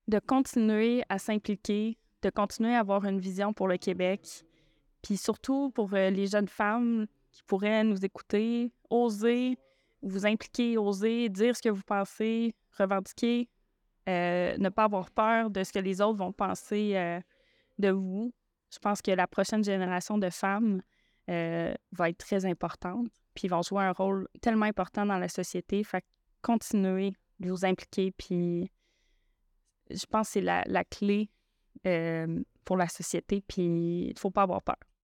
de continuer à s'impliquer, de continuer à avoir une vision pour le Québec, puis surtout pour les jeunes femmes qui pourraient nous écouter, oser vous impliquer, oser dire ce que vous pensez, revendiquer, ne pas avoir peur de ce que les autres vont penser de vous. Je pense que la prochaine génération de femmes va être très importante, puis ils vont jouer un rôle tellement important dans la société. Fait que continuez de vous impliquer, puis je pense que c'est la clé pour la société, puis il ne faut pas avoir peur.